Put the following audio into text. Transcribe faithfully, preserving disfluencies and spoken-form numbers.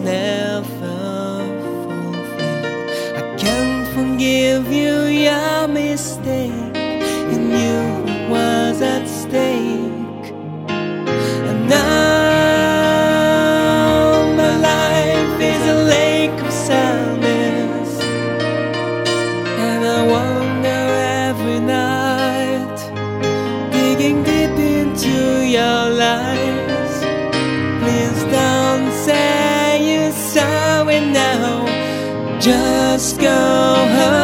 never fulfilled. I can't forgive you your mistake, and you was at stake. And now my life is a lake of sadness, and I wonder every night, digging deep into your lies. Please don't say you saw it now, just go home.